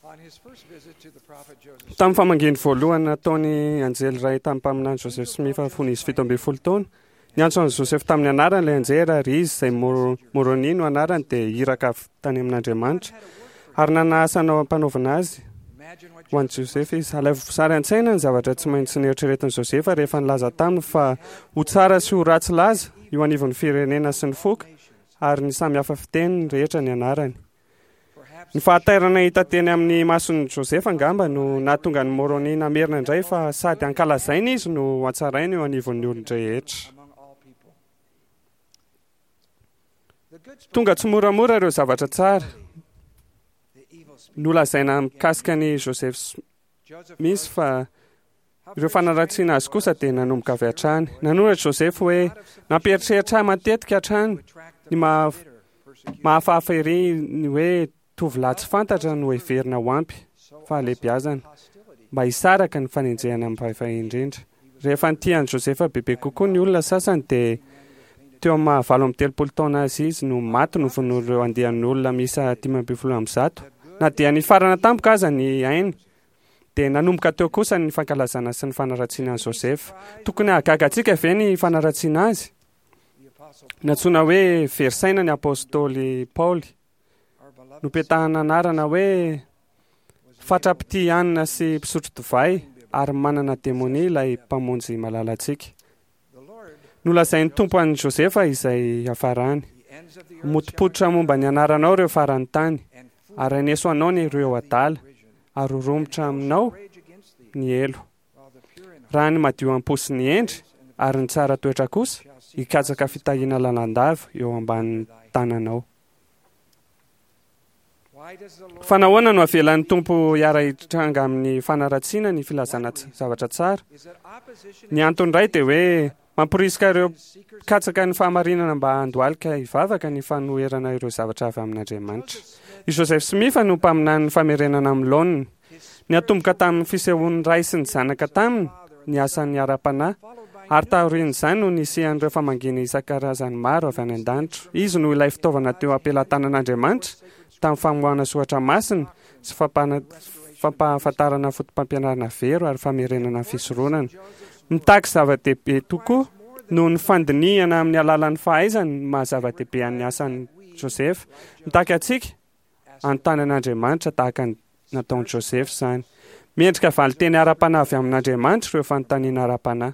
Tamin'ny famangeny voalohany nataony anjely iray tamin'ny mpaminany Joseph Smith fony izy 17 taona. Niantso an'i Joseph tamin'ny anarany ilay anjely ary izy izay Moroni no anarany dia iraka tany amin'Andriamanitra. Ary nanasanao ampanaovana azy ho an'i Joseph izy. Alaivo sary an-tsaina ny zavatra tsy maintsy nieritreretin'i Joseph rehefa nilaza taminy fa ho tsara sy ho ratsy laza io anivon'ny firenena sy ny foka ary ny samy hafa fiteniny rehetra ny anarany. Ny fahatairana hita teny amin'ny mason'i Joseph angamba no nahatonga ny Moroni namerina indray fa sady ankalazainy izy no hatsarainy eo anivon'ny olon-drehetra. Tonga tsy moramora ireo zavatra tsara nolazaina mikasika ny Joseph misy fa ireo fanaratsiana azy kosa dia nanomboka avy hatrany. Nanoratra Joseph hoe nampieritreritra matetika hatrany ny mahafahafa ery ny hoe tovolahy tsy fantatra no heverina ho ampy fahalehibiazana mba hisaraka ny fanenjehana amin'ny vaovay indrindra. Rehefa nitian'i Joseph bebe kokoa ny olona sasany dia teo amin'ny 7 taona azy izy no maty no von'ireo andehan'ny olona misa 510. Na dia ny farana tampoka aza ny ainy dia nanomboka teo kosa ny fankalazana sy ny fanaratsiana an'i Joseph. Tokony ahagagantsika ve ny fanaratsiana azy? Natsoina hoe verisaina ny apôstôly Paoly. Nopetahana anarana hoe fatrapiti hanina sy mpisotro divay ary manana demonia ilay mpamonjy malalatsika. Nolazain'ny tompo an'i Joseph izay hafarany. Motipoitra momba ny anaranao ireo farany tany ary aneso anao ny ireo adala ary rombotra aminao ny elo. Raha ny madio am-posy ny endry ary ny tsara toetra kosa hikatsaka fitahiana lalandava eo ambanin'ny tananao. Fa nahoana no avelan'ny tompo hiara hitranga amin'ny fanaratsiana ny filazana zavatra tsara? Ny antony iray dia hoe mampirisika ireo katsaka ny fahamarinana mba handohalika hivavaka ny fanoherana ireo zavatra avy amin'Andriamanitra. I Joseph Smith no mpaminany ny famerenana amin'ny laoniny. Ny atomboka tamin'ny fisehoan'ny ray sy ny zanaka taminy ny asan'ny ara-panahy ary taorian'izany no nisihan'ireo famangeny isan-karazany maro avy any an-danitra. Izy no ilay fitaovana teo ampelantanan'Andriamanitra tamin'ny famoahana soratra masina sy fampahafantarana fotom-pampianarana vero ary famerenana fisoronana. Mitaky zava-dehibe tokoa no ny fandinihana amin'ny alalan'ny fahaizany mahazava-dehibe amin'ny asan'i Joseph. Mitaky atsika anontany an'Andriamanitra tahaka ny nataon'i Joseph izany. Miendrika valiteny ara-panahy avy amin'Andriamanitra ireo fanontaniana ara-panahy.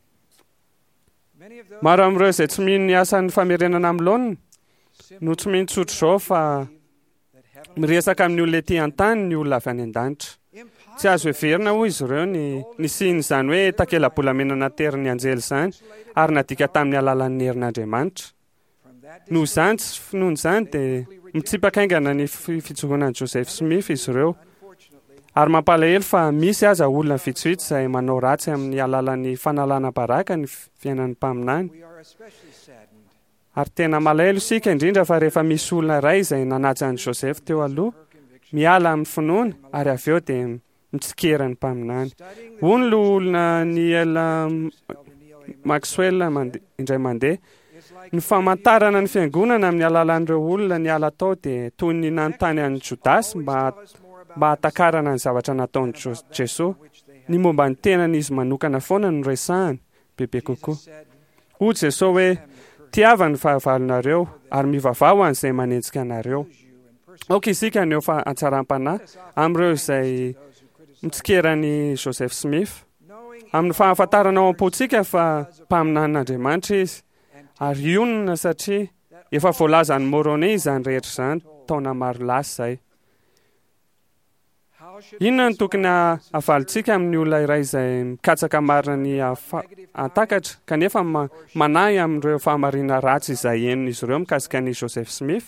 Maro amin'ireo izay tsy mino ny asan'ny famerenana amin'ny laoniny no tsy mintsotro izao fa miresaka amin'ny olona ety an-tany ny olona avy any an-danitra. Tsy azo heverina hoy izy ireo ny siny izany hoe takela-bolamenana terin'ny anjely izany ary nadika tamin'ny alalan'ny herin'Andriamanitra. Noho izany dia mitsipaka aingana ny fitsaboanan'i Joseph Smith izy ireo. Ary mampalahelo fa misy aza olona vitsivitsy izay manao ratsy amin'ny alalan'ny fanalana baraka ny fiainan'ny mpaminany. Ary tena malahelo isika indrindra fa rehefa misy olona iray izay nanaja an'i Joseph teo aloha, miala amin'ny finoana ary avy eo dia mitsikera ny mpaminany. Hono lo olona ny ela Maxwell indray mandeha. Ny famantarana ny fiangonana amin'ny alalan'ireo olona ny ala tao dia toy ny nanontany an'i Jodasy mba hatakarana ny zavatra nataon'i Jesosy. Ny momba ny tenan'izy manokana foana no resahany bebe kokoa. Hoy Jesosy hoe tiava ny fahavalonareo ary mivavao an'izay manenjika anareo. Aoka isika ny eo fa hatsaram-panahy amin'ireo izay mitsikeran'i Joseph Smith. Amin'ny fahafantarana ao am-pontsika fa mpaminan'Andriamanitra izy. Ary ionina satria efa voalazan'ny Moroni izany rehetra izany taona maro lasa izay. Inona no tokony havalitsika amin'ny olona iray izay mikatsaka marina ny antakatra kanefa manahy amin'ireo fahamarina ratsy izay henon'izy ireo mikasika an'i Joseph Smith?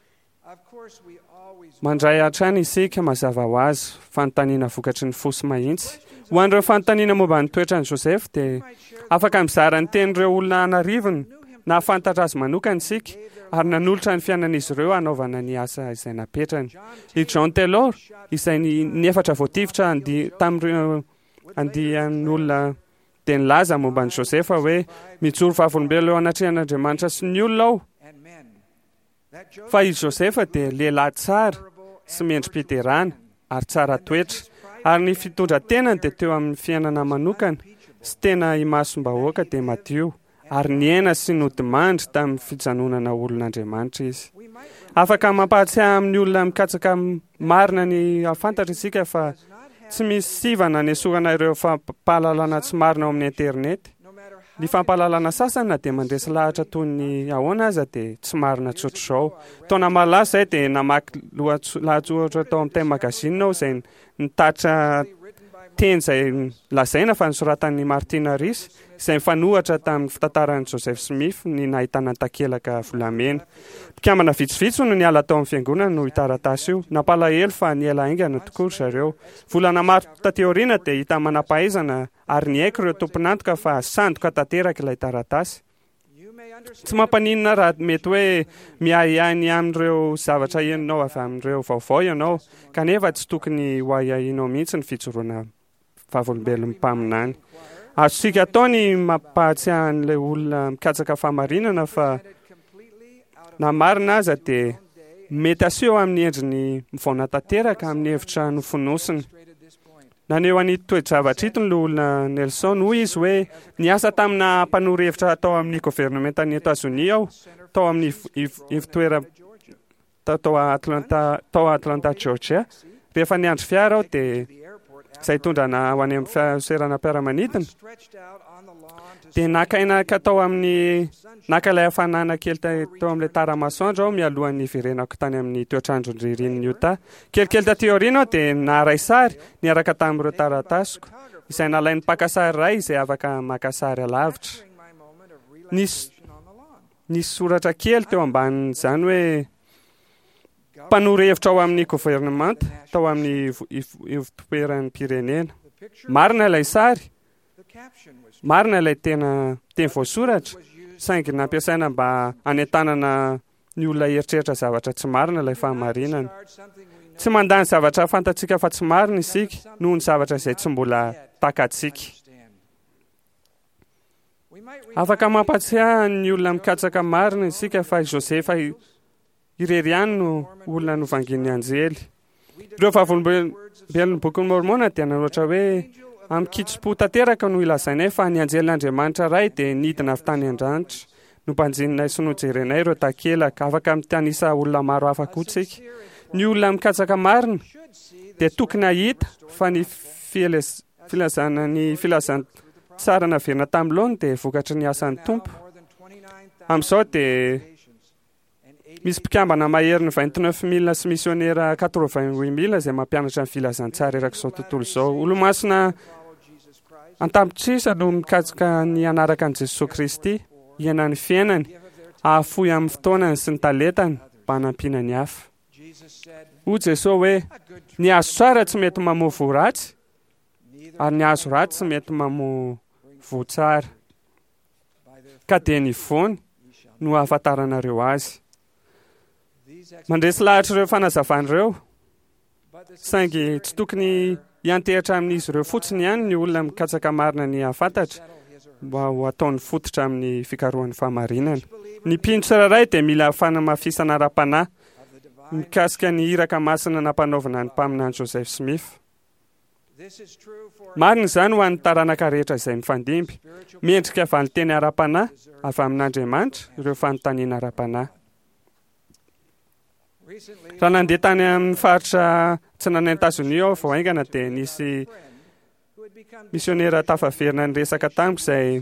Mandray hatrany isika mazava ho azy fanontaniana vokatry ny fosy mahitsy. Ho an'ireo fanontaniana momba ny toetran'i Joseph dia afaka mizara ny tenin'ireo olona anarivony na afantatra azy manokana isika ary nanolotra ny fiainan'izy ireo hanaovana ny asa izay napetrany. I John Taylor izay ny efatra voatifitra tamin'ireo andihan'olona dia nilaza momba ny Joseph hoe mijoro vavolombelona eo anatrehan'Andriamanitra sy ny olona ao. Fa i Joseph dia lehilahy tsara sy mendrim-piterana ary tsara toetra, ary ny fitondran-tenany dia teo amin'ny fiainana manokana sy tena imasom-bahoaka dia madio, ary ny aina sy nodimandry tamin'ny fijanonana olon'Andriamanitra izy. Afaka mampahatsiahy amin'ny olona mikatsaka marina ny afantatra isika fa tsy misy sivana ny esorana ireo fampahalalana tsy marina ao amin'ny internet. Ny fampahalalana sasana dia mandresy lahatra toy ny ahoana aza dia tsy marina tsotra izao. Taona malaza izay dia namaky lahatsoratra tao amin'ny Time Magazine aho izay nitatitra teny izay lazaina fa nisoratan'ny Martina Rees izay mifanohatra tamin'ny fitantaran'i Joseph Smith ny nahitana takelaka volamena. Mpikambana vitsivitsy no niala tao amin'ny fiangonana no itaratasy io. Nampalahelo fa niala aingana tokoa zareo. Volana maro tateoriana dia hita manam-pahaizana ary ny haiko ireo tompon'antoka fa sandoka tanteraka ilay taratasy. Tsy mampaninona raha mety hoe miahiahiny amin'ireo zavatra henonao avy amin'ireo vaovao ianao, kanefa tsy tokony ho ahiahinao mihitsy ny fijoroana vavolombelon'ny mpaminany. Azontsika atao ny mampahatsiahy an'ilay olona mikatsaka fahamarinana fa na marina aza dia mety aseho amin'ny endriny mivaona tanteraka amin'ny hevitra nofonosiny. Naneo an'ito toe-javatra ito ny olona Nelson hoy izy hoe niasa tamina mpanory hevitra tao amin'ny governementan'ny Etazonia aho, tao amin'ny tao Atlanta, Georgia. Rehefa niandry fiara aho dia izay tondrana ho any amin'ny fiaserana mpiara-manidina dia naka ilay hafanana kely tao amin'ilay taramasoandro aho mialohan'ny iverenako tany amin'ny toetrandro ririniny Utah. Kelikely taty aoriana aho dia naharay sary niaraka tamin'ireo taratasiko izay nalain'ny mpakasary iray izay afaka maka sary alavitra. Nisy soratra kely teo ambanin'izany hoe mpanory hevitra ao amin'ny governemanta tao amin'ny ivon-toeran'ny pirenena. Marina ilay sary, marina ilay teny voasoratra, saingy nampiasaina mba hanentanana ny olona eritreritra zavatra tsy marina ilay fahamarinana. Tsy mandany zavatra fantatsika fa tsy marina isika noho ny zavatra izay tsy mbola takatsika. Afaka mampatsiahy ny olona mikatsaka marina isika fa Josefa irery ihany no olona novangin'ny anjely. Ireo vavolombelon'ny boky Mormona dia nanoratra hoe amin'ny kitso-po tanteraka no ilazainay fa ny anjelin'Andriamanitra iray dia nidina avy tany an-danitra no mpanjinonay sy nojerenay ireo takelaka. Afaka mitanisa olona maro hafa koa tsika. Ny olona mikatsaka marina dia tokony hahita fa ny filazana tsara naverina tamin'ilony dia vokatry ny asan'ny tompo. Amin'izao dia misy mpikambana mahery ny 29,000 sy misionera 88,000 izay mampianatra ny filazantsara erak'izao tontolo izao. Olo-masina antampitrisa no mikatsaka ny anaraka an'i Jesosy Kristy, hiainany fiainany, ahafohy amin'ny fotoanany sy ny talentany mba hanampiana ny hafa. Hoy Jesosy hoe ny azo tsara tsy mety mamoha voaratsy, ary ny azo ratsy tsy mety mamoha voatsara. Ka dia ny voany no ahafantaranareo azy. Mandresy lahatra ireo fanazavan'ireo, saingy tsy tokony hiantehitra amin'izy ireo fotsiny ihany ny olona mikatsaka marina ny hafantatra mba ho ataony fototra amin'ny fikarohan'ny fahamarinana. Ny mpino tsirairay dia mila fanamafisana ara-panahy mikasika ny iraka masina nampanaovana ny mpaminany Joseph Smith. Marina izany ho an'ny taranaka rehetra izay mifandimby, mendrika avy ny teny ara-panahy avy amin'Andriamanitra ireo fanontaniana ara-panahy. Raha nandeha tany amin'ny faritra Tsinanay Etazonia aho vao aingana dia nisy misionera tafaverina ny resaka tamiko izay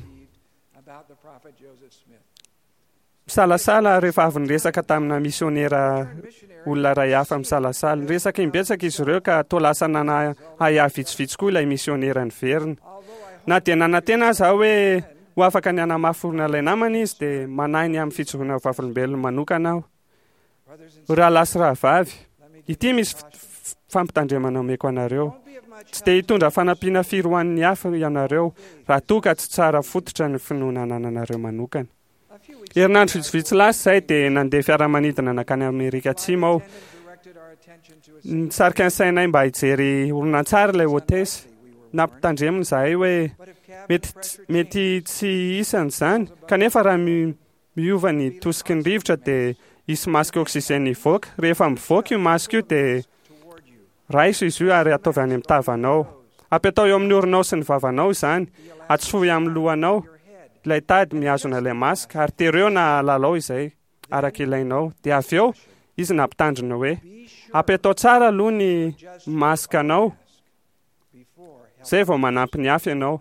misalasala rehefa avy niresaka tamina misionera olona ray hafa misalasala. Niresaka imbetsaka izy ireo ka toa lasa hahiahy vitsivitsy koa ilay misionera niverina. Na dia nanantena aza hoe ho afaka ny hanamafy ilay namana izy dia manahy ny amin'ny fijoroana vavolombelona manokana aho. Raha lasy raha vavy, ity misy fampitandremana omeko anareo. Tsy dia hitondra fanampiana firy ho an'ny hafa ianareo raha toa ka tsy tsara fototra ny finoana anananareo manokana. Herinandro vitsivitsy lasa izay dia nandeha fiaramanidina nakany Amerika Atsimo aho. Nisarika ny sainay mba hijery horonan-tsary ilay hôtesy. Nampitandremina izahay hoe mety tsy isany izany, kanefa raha miova ny tosiky ny rivotra dia hisy masika oksizeny hivoaka. Rehefa mivoaka io masika io dia raiso izy io ary ataovy any amin'ny tavanao. Ampy atao eo amin'ny orinao sy ny vavanao izany, atsofoy amin'ny lohanao. Ilay tady mihazona ilay masika ary tereo na lalao izay araka ilainao. Dia avy eo izy nampitandrina hoe ampy atao tsara aloha ny masikanao, zay vao manampy ny hafa ianao.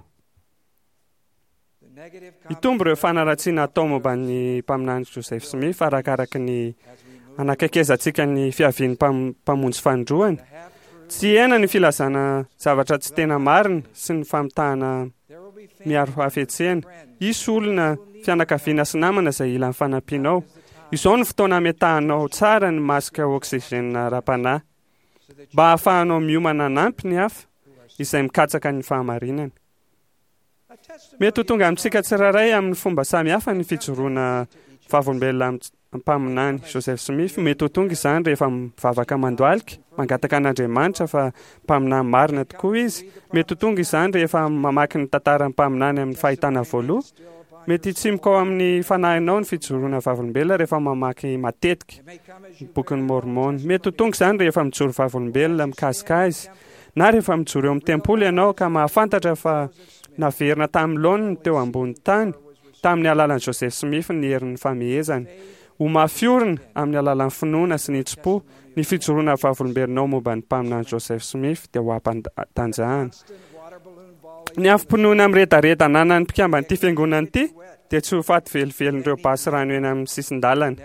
Itombo ireo fanaratsiana atao momba ny mpaminany Joseph Smith arakaraka ny anakakezantsika ny fiaviany mpamonjy fandroany. Tsy hena ny filazana zavatra tsy tena marina sy ny famitahana miaro hafetsehana. Isy olona fianakaviana sy namana izay ilan'ny fanampianao. Izao ny fotoana ametahanao tsara ny masika oksygène ra-panahy mba hahafahanao miomana nampy ny hafa izay mikatsaka ny fahamarinana. Mety ho tonga amintsika tsiraray amin'ny fomba samihafa ny fijoroana vavolombelona mpaminany Joseph Smith. Mety ho tonga izany rehefa mivavaka mandoalika, mangataka an'Andriamanitra fa mpaminany marina tokoa izy. Mety ho tonga izany rehefa mamaky ny tantaran'ny mpaminany amin'ny fahitana voaloha. Mety hitsimika ao amin'ny fanahinao ny fijoroana vavolombelona rehefa mamaky matetika ny bokin'ny Mormona. Mety ho tonga izany rehefa mijoro vavolombelona mikasikazy, na rehefa mijoro eo amin'ny tempoly ianao ka mahafantatra fa naverina tamin'ny laoniny teo ambony tany tamin'ny alalan'i Joseph Smith ny herin'ny famehezana. Ho mafiorina amin'ny alalan'ny finoana sy ny tsi-po ny fijoroana vavolombelonao momba ny mpaminany Joseph Smith dia ho ampandanjahana. Ny afi-pinoana miredareda nanan'ny mpikamban'ity fiangonana ity dia tsy ho faty velivelon'ireo basy rano eny amin'ny sisin-dalana.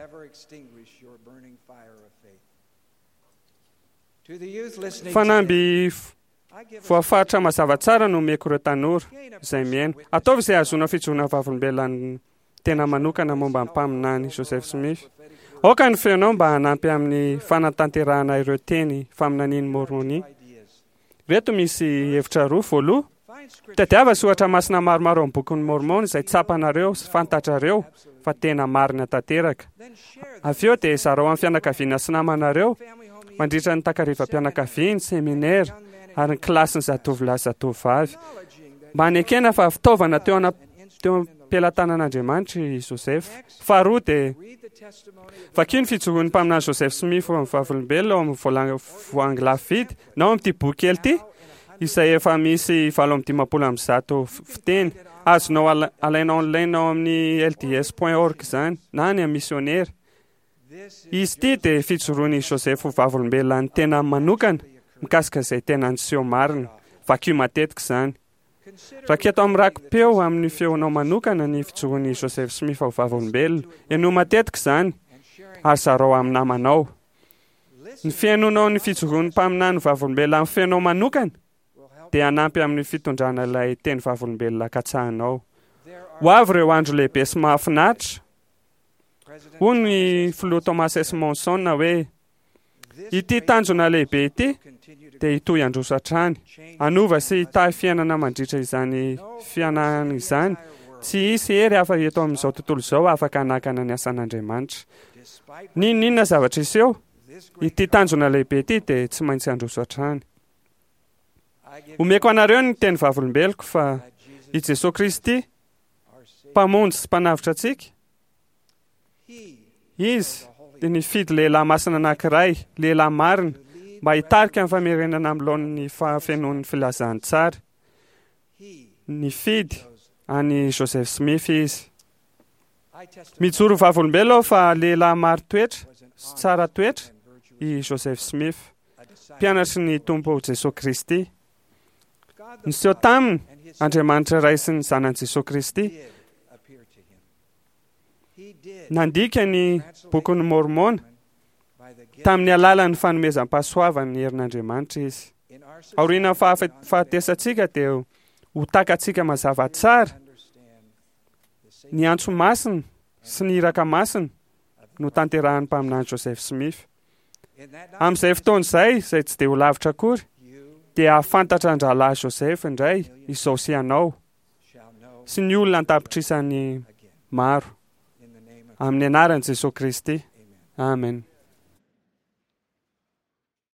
Fanamby voafaritra mazava tsara no omeko ireo tanora izay miaina. Ataovy izay ahazoana fijoroana vavolombelona tena manokana momba ny mpaminany Joseph Smith. Aoka ny feonao mba hanampy amin'ny fanatanterahana ireo teny faminaniany Mormoni. Reto misy hevitra roa. Voaloha, tadiava soratra masina maromaro amin'ny bokin'ny Mormona izay tsapanareo sy fantatrareo fa tena marina tanteraka. Avy eo dia zarao amin'ny fianakaviana sy namanareo mandritra ny takarivam-pianakaviany, seminaire ary ny kilasy ny zatovolahy zatovovavy. Mba hanekena fa fitaovana teo am-pelatanan'Andriamanitra i Joseph. Faharoa dia vakio ny fijoroan'ny mpaminany Joseph Smith amin'ny vavolombelona ao amin'ny voangilafidy na ao amin'ity boky kely ity izay efa misy 750 fiteny. Azonao alainao online ao amin'ny LDS.org izany na ny missionnaire. Izy ity dia fijoroan'i Joseph ho vavolombelona ny tena manokana mikasika izay tena niseho marina. Vakio matetika izany. Raketo amin'ny rakopeo amin'ny feonao manokana ny fijoroan'i Joseph Smith ho vavolombelona. Ianao matetika izany ary zarao amin'ny namanao. Ny fiainonao ny fijoroan'ny mpaminany vavolombelona amin'ny feonao manokana dia hanampy amin'ny fitondrana ilay teny vavolombelona katsahanao. Ho avy ireo andro lehibe sy mahafinaritra. Hoy ny filoha Thomas S. Monson hoe ity tanjona lehibe ity dia hitohy androso hatrany. Anova sy hitahy fiainana mandritra izany fianahana izany. Tsy hisy hery afa eto amin'izao tontolo izao afaka hanakana ny asan'Andriamanitra. Ninona zavatra iseho? Ity tanjona lehibe ity dia tsy maintsy androso hatrany. Omeko anareo ny teny vavolombeloko fa i Jesosy Kristy mpamonjy sy mpanavitra antsika. Izy dia nifidy lehilahy masina anankiray, lehilahy marina, mba hitarika amin'ny famerenana amin'ny laon'ny fahafenoan'ny filazany tsara. Nifidy any Joseph Smith izy. Mijoro vavolombelona fa lehilahy maro toetra sy tsara toetra i Joseph Smith, mpianatry ny Tompo Jesosy Kristy. Niseho taminy Andriamanitra iray sy ny zanany Jesosy Kristy. Nandika ny bokin'ny Mormona tamin'ny alalan'ny fanomezam-pahasoavany ny herin'Andriamanitra izy. Aoriana fahatesantsika dia ho takantsika mazava tsara ny antso masina sy ny iraka masina no tanterahan'ny mpaminany Joseph Smith. Amin'izay fotoana izay tsy dia ho lavitra akory dia ahafantatra andralahy Joseph indray izao sy ianao sy ny olona an-tapitrisany maro. Amin'ny anaran'i Jesosy Kristy. Amen.